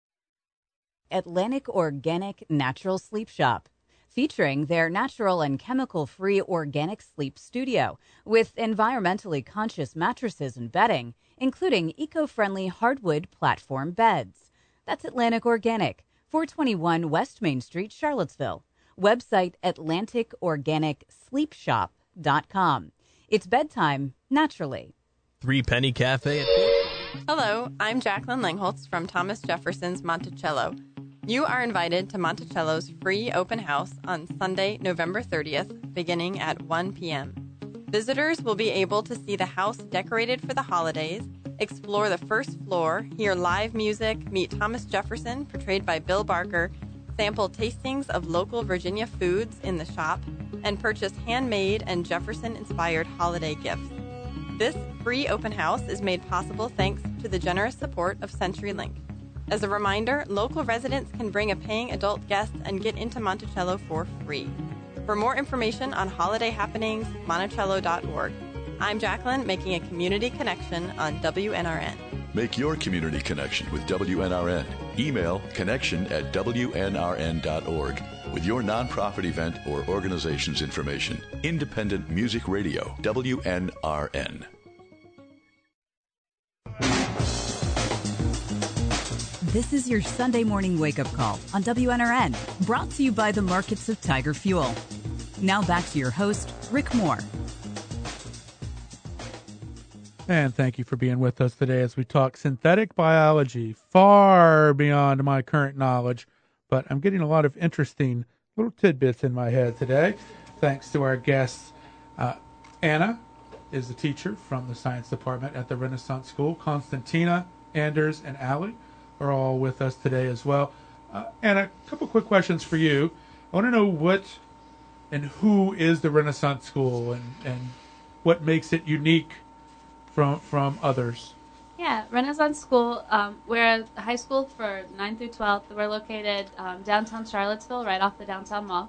Atlantic Organic Natural Sleep Shop, featuring their natural and chemical-free organic sleep studio with environmentally conscious mattresses and bedding, including eco-friendly hardwood platform beds. That's Atlantic Organic, four twenty-one West Main Street, Charlottesville. Website atlantic organic sleep shop dot com. It's bedtime naturally. Three Penny Cafe at Hello, I'm Jacqueline Langholtz from Thomas Jefferson's Monticello. You are invited to Monticello's free open house on Sunday, November thirtieth, beginning at one p.m. Visitors will be able to see the house decorated for the holidays, explore the first floor, hear live music, meet Thomas Jefferson, portrayed by Bill Barker, sample tastings of local Virginia foods in the shop, and purchase handmade and Jefferson-inspired holiday gifts. This free open house is made possible thanks to the generous support of CenturyLink. As a reminder, local residents can bring a paying adult guest and get into Monticello for free. For more information on holiday happenings, monticello dot org. I'm Jacqueline, making a community connection on W N R N. Make your community connection with W N R N. Email connection at W N R N dot org with your nonprofit event or organization's information. Independent Music Radio, W N R N. This is your Sunday morning wake-up call on W N R N, brought to you by the markets of Tiger Fuel. Now back to your host, Rick Moore. And thank you for being with us today as we talk synthetic biology, far beyond my current knowledge, but I'm getting a lot of interesting little tidbits in my head today, thanks to our guests. Uh, Anna is the teacher from the science department at the Renaissance School. Constantina, Anders, and Allie are all with us today as well. Uh, Anna, a couple quick questions for you. I want to know what and who is the Renaissance School, and, and what makes it unique from from others. Yeah, Renaissance School, um, we're a high school for ninth through twelfth. We're located um, downtown Charlottesville, right off the downtown mall.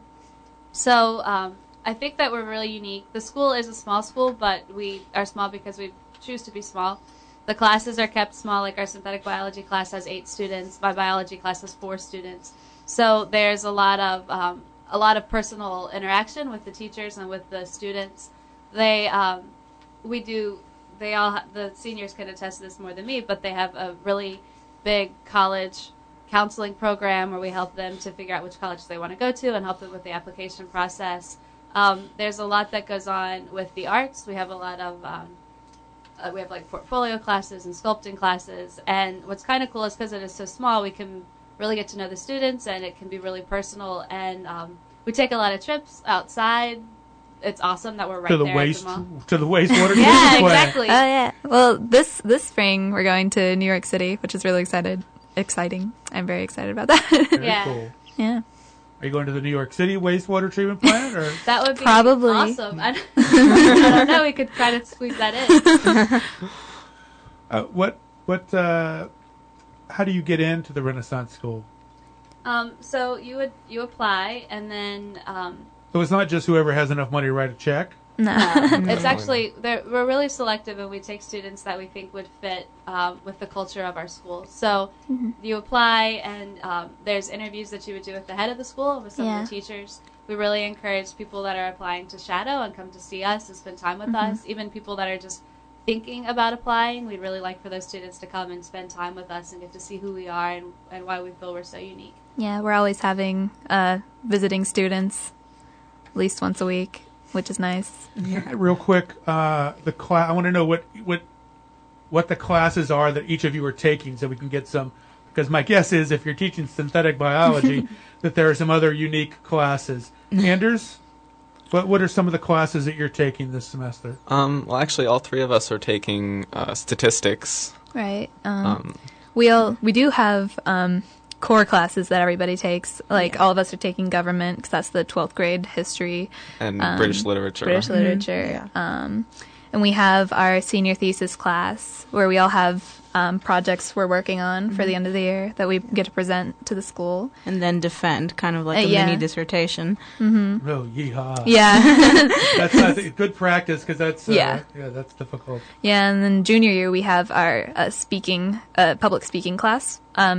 So um, I think that we're really unique. The school is a small school, but we are small because we choose to be small. The classes are kept small, like our synthetic biology class has eight students. My biology class has four students. So there's a lot of um, a lot of personal interaction with the teachers and with the students. They um, we do. They all ha- the seniors can attest to this more than me, but they have a really big college counseling program where we help them to figure out which college they want to go to and help them with the application process. Um, there's a lot that goes on with the arts. We have a lot of um, uh, we have like portfolio classes and sculpting classes. And what's kind of cool is because it is so small, we can really get to know the students, and it can be really personal. And um, we take a lot of trips outside. It's awesome that we're right to the there waste at the mall. to the wastewater treatment Yeah, plant. exactly. Oh yeah. Well, this this spring we're going to New York City, which is really excited, exciting. I'm very excited about that. Very Yeah. cool. Yeah. Are you going to the New York City wastewater treatment plant, or That would be Probably. awesome. I, I don't know. We could try to squeeze that in. uh, what what? Uh, how do you get into the Renaissance School? Um, so you would you apply, and then um, So it's not just whoever has enough money to write a check. No. it's actually they're- we're really selective, and we take students that we think would fit um, with the culture of our school. So you apply, and um, there's interviews that you would do with the head of the school and with some Yeah. of the teachers. We really encourage people that are applying to shadow and come to see us and spend time with Mhm. us. Even people that are just thinking about applying, we'd really like for those students to come and spend time with us and get to see who we are and, and why we feel we're so unique. Yeah, we're always having uh, visiting students at least once a week, which is nice. Yeah, real quick, uh, the class. I want to know what what what the classes are that each of you are taking, so we can get some. Because my guess is, if you're teaching synthetic biology, that there are some other unique classes. Anders, what what are some of the classes that you're taking this semester? Um, well, actually, all three of us are taking uh, statistics. Right. Um, Um, we all we do have um, core classes that everybody takes. Like all of us are taking government because that's the twelfth grade history And um, British literature. British Mhm. literature. Um, and we have our senior thesis class where we all have um, projects we're working on for the end of the year that we get to present to the school and then defend, kind of like Uh, a yeah. mini dissertation. Mm-hmm. Oh, yeehaw! Yeah. that's I think, good practice because that's uh, Yeah. yeah that's difficult. Yeah, and then junior year we have our uh, speaking, uh, public speaking class. Um,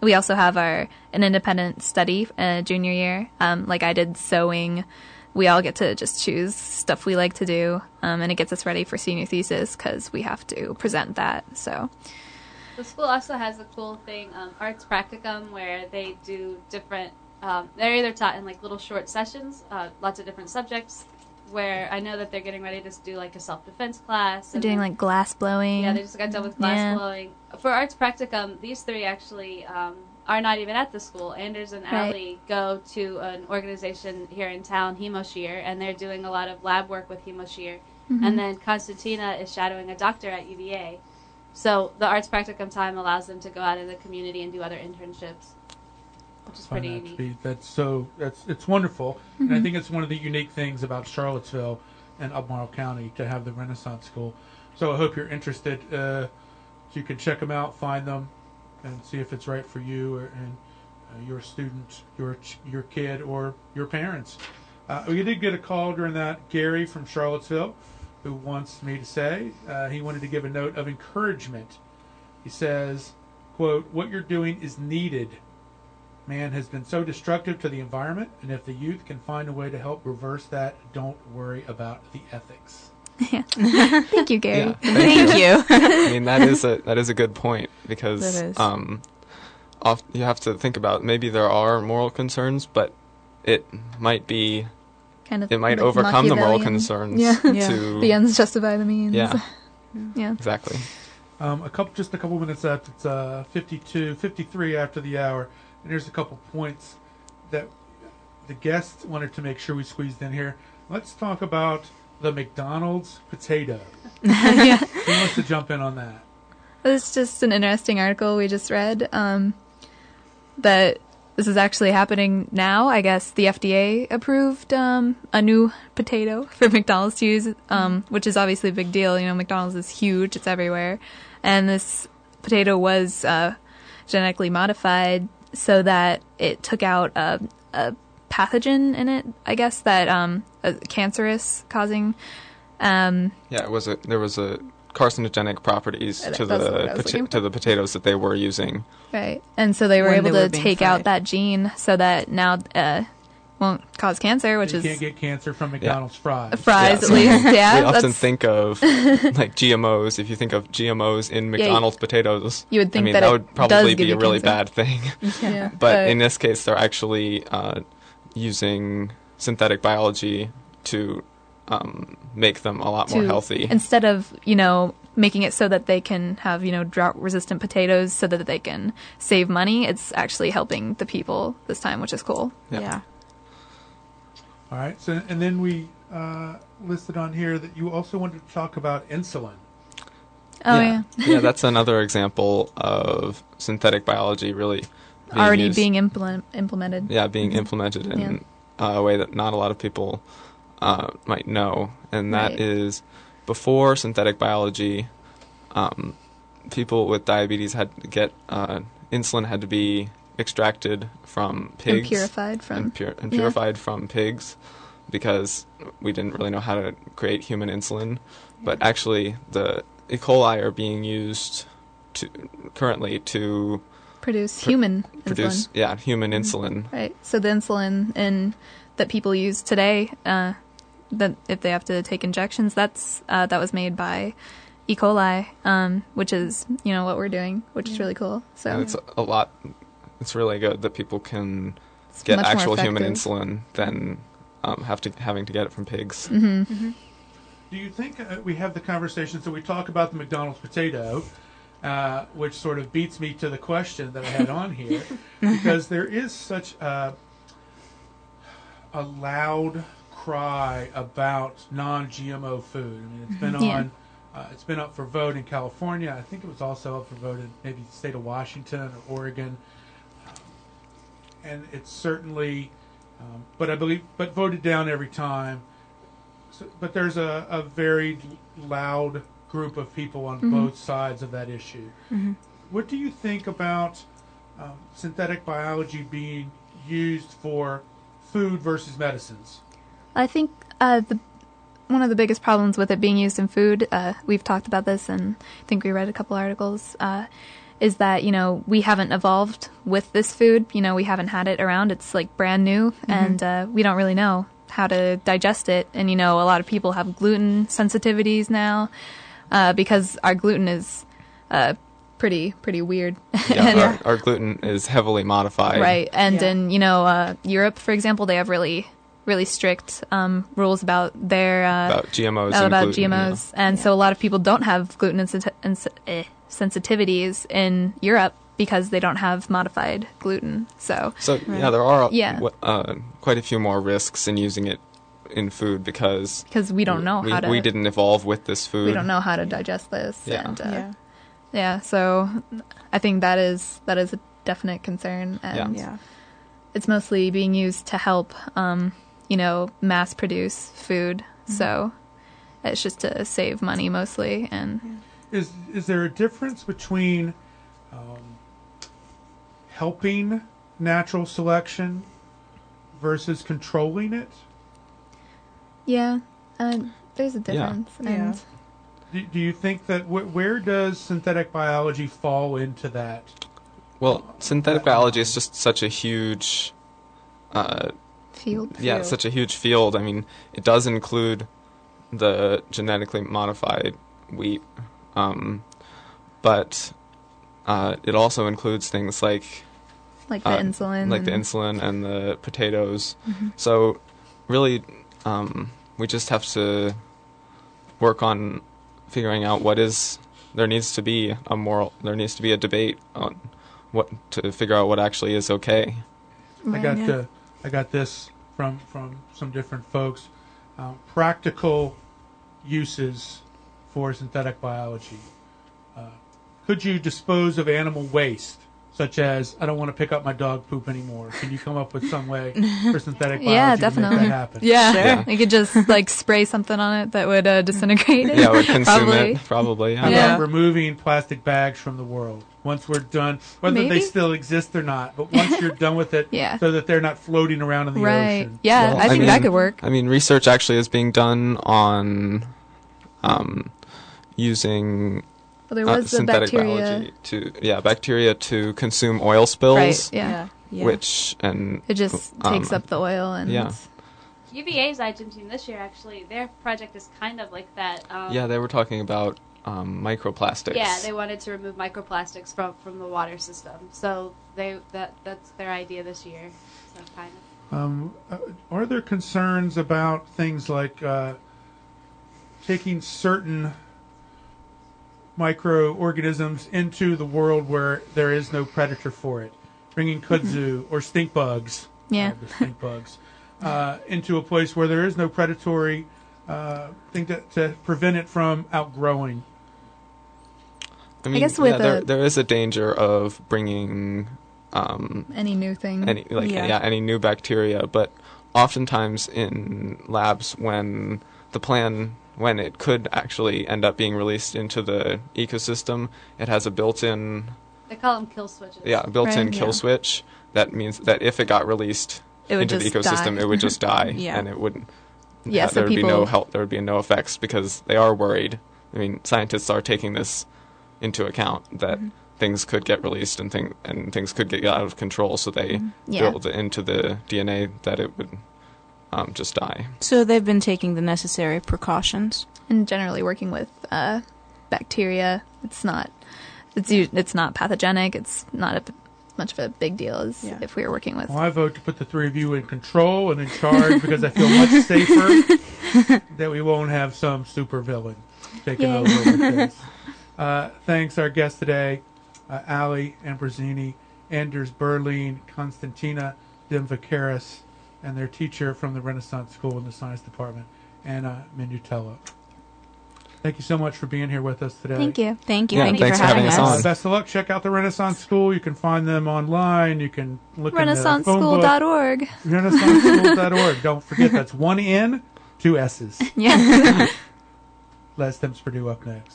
we also have our an independent study uh, junior year. Um, like I did sewing. We all get to just choose stuff we like to do, um, and it gets us ready for senior thesis because we have to present that. So the school also has a cool thing, um, Arts Practicum, where they do different. Um, they're either taught in like little short sessions, uh, lots of different subjects. Where I know that they're getting ready to do like a self-defense class. They're doing like glass blowing. Yeah, they just got done with glass Yeah. blowing. For Arts Practicum, these three actually um, are not even at the school. Anders and Right. Allie go to an organization here in town, Hemoshear, and they're doing a lot of lab work with Hemoshear. Mhm. And then Constantina is shadowing a doctor at U V A. So the Arts Practicum time allows them to go out in the community and do other internships, which is Find pretty that to neat. be, that's so that's it's wonderful, and I Mhm. think it's one of the unique things about Charlottesville and Albemarle County to have the Renaissance School. So I hope you're interested. Uh, so you can check them out, find them, and see if it's right for you or, and uh, your student, your ch- your kid, or your parents. Uh, we did get a call during that, Gary from Charlottesville, who wants me to say uh, he wanted to give a note of encouragement. He says, "Quote: What you're doing is needed. Man has been so destructive to the environment, and if the youth can find a way to help reverse that, don't worry about the ethics." Yeah. Thank you, Gary. Yeah, Thank you. I mean, that is a that is a good point because That is. um, off, you have to think about maybe there are moral concerns, but it might be Kind of it might like overcome the moral Machiavellian. concerns Yeah. to The ends justify the means. Yeah. Yeah. Exactly. Um, a couple, just a couple minutes left. It's uh, fifty-two, fifty-three after the hour, and here's a couple points that the guests wanted to make sure we squeezed in here. Let's talk about the McDonald's potato. Yeah. Who wants to jump in on that? It's just an interesting article we just read um, that this is actually happening now. I guess the F D A approved um, a new potato for McDonald's to use, um, which is obviously a big deal. You know, McDonald's is huge; it's everywhere, and this potato was uh, genetically modified so that it took out a, a pathogen in it. I guess that um, a cancerous causing. Um, Yeah, it was a there was a carcinogenic properties Uh, to that's what I the was pota- looking to the potatoes that they were using. Right. And so they were When able they were to being take fried. out that gene so that now uh won't cause cancer, which you is can't get cancer from McDonald's fries. fries Yeah, at so least. Yeah. we often that's- think of like G M Os. If you think of G M Os in McDonald's potatoes, you would think I mean that that it would probably does give be you a really cancer. bad thing. Yeah. But But- in this case, they're actually uh, using synthetic biology to um, make them a lot more to- healthy. Instead of, you know, making it so that they can have, you know, drought resistant potatoes so that they can save money, it's actually helping the people this time, which is cool. Yeah. All right. So, and then we uh, listed on here that you also wanted to talk about insulin. Oh, yeah. yeah, that's another example of synthetic biology really being Already used- being implement- implemented. yeah, being Mhm. implemented in Yeah. uh, a way that not a lot of people uh, might know, and that Right. is before synthetic biology, um, people with diabetes had to get uh, insulin had to be extracted from pigs purified from- and, pur- and yeah. purified from pigs because we didn't really know how to create human insulin, but actually the E. coli are being used to currently to Produce pr- human produce insulin. yeah human Mhm. insulin. Right. So the insulin in that people use today, uh, that if they have to take injections, that's uh, that was made by E. coli, um, which is you know what we're doing, which is really cool. So And it's a lot. It's really good that people can get much more actual human effective. insulin than um, have to having to get it from pigs. Mm-hmm. Do you think uh, we have the conversation? So we talk about the McDonald's potato, uh, which sort of beats me to the question that I had on here, because there is such a, a loud cry about non-G M O food. I mean, it's been Mhm. Yeah. on. Uh, it's been up for vote in California. I think it was also up for vote in maybe the state of Washington or Oregon. Um, and it's certainly, um, but I believe, but voted down every time. So, but there's a, a very loud group of people on Mhm. both sides of that issue. Mhm. What do you think about um, synthetic biology being used for food versus medicines? I think uh, the one of the biggest problems with it being used in food, uh, we've talked about this, and I think we read a couple articles, uh, is that, you know, we haven't evolved with this food. You know, we haven't had it around. It's like brand new, Mm-hmm. and uh, we don't really know how to digest it. And, you know, a lot of people have gluten sensitivities now uh, because our gluten is uh, pretty pretty weird. Yeah, And- our, our gluten is heavily modified. Right. And Yeah. in, you know, uh, Europe, for example, they have really, really strict um, rules about their uh, About G M Os uh, and about gluten, G M Os. And so a lot of people don't have gluten insen- ins- eh, sensitivities in Europe because they don't have modified gluten. So, So yeah, there are Yeah. w- uh, quite a few more risks in using it in food because because we don't know we, how to, we didn't evolve with this food. we don't know how to digest this. Yeah. And, uh, Yeah. yeah. So I think that is, that is a definite concern. And Yeah. it's mostly being used to help, um, you know, mass produce food. So it's just to save money mostly. And Is is there a difference between um, helping natural selection versus controlling it? yeah, uh, there's a Yeah. difference. And Do, do you think that wh- where does synthetic biology fall into that? Well, synthetic biology is just such a huge, uh, field. yeah, it's such a huge field. I mean, it does include the genetically modified wheat, um, but uh, it also includes things like Like the uh, insulin. like the and- insulin and the potatoes. Mm-hmm. So, really, um, we just have to work on figuring out what is. There needs to be a moral. There needs to be a debate on what to figure out what actually is okay. I got yeah. the, I got this from from some different folks. Um, practical uses for synthetic biology. Uh, could you dispose of animal waste, such as I don't want to pick up my dog poop anymore? Can you come up with some way for synthetic biology Yeah, to definitely. make that happen? Yeah, Sure. you could just like spray something on it that would uh, disintegrate it. Yeah, we consume Probably. it probably. How Yeah. Yeah. about removing plastic bags from the world? Once we're done, whether they Maybe. still exist or not, but once you're done with it, Yeah. so that they're not floating around in the Right. ocean. Yeah, Well, I I think that mean- could work. I mean, research actually is being done on um, using Well, there uh, was the synthetic bacteria. biology to yeah bacteria to consume oil spills, Right. Yeah. Yeah. which and It just um, takes up the oil and yeah. U V A's iGen team this year, actually, their project is kind of like that. Um, yeah, they were talking about um, microplastics. Yeah, they wanted to remove microplastics from, from the water system. So they that that's their idea this year. So kind of. Um, uh, are there concerns about things like uh, taking certain microorganisms into the world where there is no predator for it? Bringing kudzu or stink bugs, Yeah. uh, the stink bugs, uh, into a place where there is no predatory uh, thing to, to prevent it from outgrowing. I mean, guess with yeah, there, a- there is a danger of bringing um, any new thing. any like Yeah. yeah. any new bacteria, but oftentimes in labs when the plan when it could actually end up being released into the ecosystem, it has a built-in They call them kill switches. yeah built-in Right, kill yeah. switch that means that if it got released It would into the just ecosystem, die. it would just die, Yeah. and it wouldn't. Yeah, so there would be no people- help. There would be no effects because they are worried. I mean, scientists are taking this into account that Mm-hmm. things could get released and thing and things could get out of control. So they Mm-hmm. Yeah. build into the D N A that it would um, just die. So they've been taking the necessary precautions. And generally working with uh, bacteria, it's not it's u- it's not pathogenic. It's not a, much of a big deal as Yeah. if we were working with. Well, I vote to put the three of you in control and in charge because I feel much safer that we won't have some supervillain taking Yay. over with this. Uh, thanks, our guests today, uh, Ali Ambrosini, Anders Berlin, Constantina Dimvakaris, and their teacher from the Renaissance School in the Science Department, Anna Minutello. Thank you so much for being here with us today. Thank you. Thank you. Yeah, Thank thanks you for for having having us us. on. Uh, best of luck. Check out the Renaissance School. You can find them online. You can look Renaissance in the phone school book. dot org. Renaissance school dot org. Don't forget that's one N, two S's. Yeah. Les Temps Purdue up next.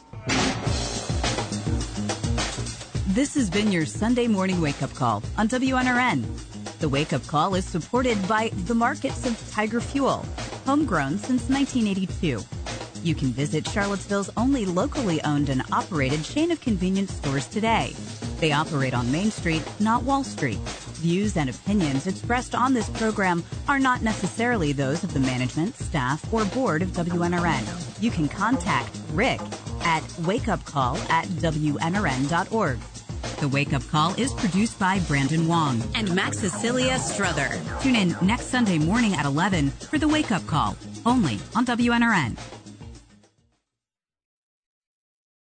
This has been your Sunday morning wake-up call on W N R N. The wake-up call is supported by the markets of Tiger Fuel, homegrown since nineteen eighty-two. You can visit Charlottesville's only locally owned and operated chain of convenience stores today. They operate on Main Street, not Wall Street. Views and opinions expressed on this program are not necessarily those of the management, staff, or board of W N R N. You can contact Rick at wakeupcall at W N R N dot org. The Wake Up Call is produced by Brandon Wong and Max Cecilia Struther. Tune in next Sunday morning at eleven for The Wake Up Call, only on W N R N.